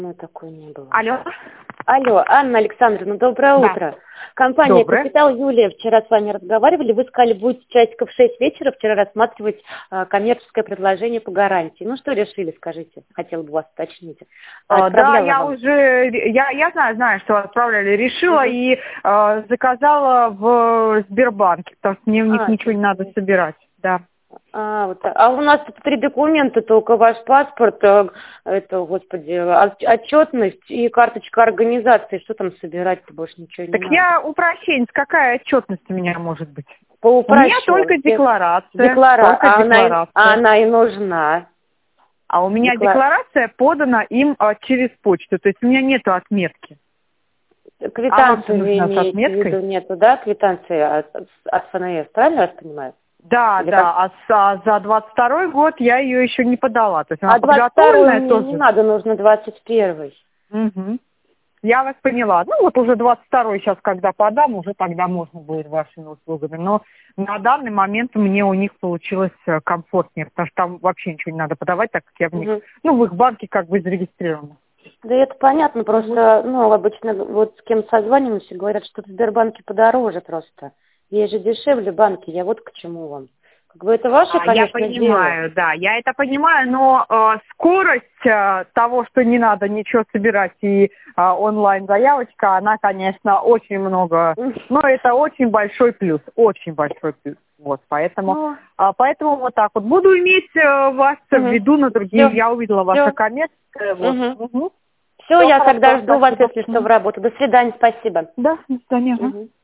Ну, такой не было. Алло. Алло, Анна Александровна, доброе утро. Компания Доброе. «Капитал», Юлия, вчера с вами разговаривали. Вы сказали, будете часиков в 6 вечера вчера рассматривать коммерческое предложение по гарантии. Ну, что решили, скажите? Хотела бы вас уточнить. Да, я знаю, что отправляли. Решила и заказала в Сбербанке, потому что мне в них ничего не надо собирать. Да. А у нас тут 3 документа, только ваш паспорт, отчетность и карточка организации. Что там собирать-то, больше ничего не надо. Так я упрощенец, какая отчетность у меня может быть? По У меня только декларация. Она и нужна. А у меня декларация подана им через почту, то есть у меня нету отметки. Квитанцию вы имеете в виду, нету, да? Квитанции от ФНС, правильно я вас понимаю? Да, за 22-й год я ее еще не подала. То есть она 22-й мне не надо, нужно 21-й. Угу. Я вас поняла. Ну вот уже 22-й сейчас, когда подам, уже тогда можно будет вашими услугами. Но на данный момент мне у них получилось комфортнее, потому что там вообще ничего не надо подавать, так как я в них, в их банке как бы зарегистрирована. Да это понятно, просто, обычно вот с кем созваниваемся, говорят, что в Сбербанке подороже просто. Есть же дешевле банки, я вот к чему вам. Как бы это ваше, конечно, я понимаю, дело. Да, я это понимаю, но скорость того, что не надо ничего собирать и онлайн-заявочка, она, конечно, очень много, но это очень большой плюс, Вот, поэтому вот так вот. Буду иметь вас в виду на другие, я увидела ваше коммерческое. Все, я тогда жду вас, если что, в работу. До свидания, спасибо. Да, до свидания.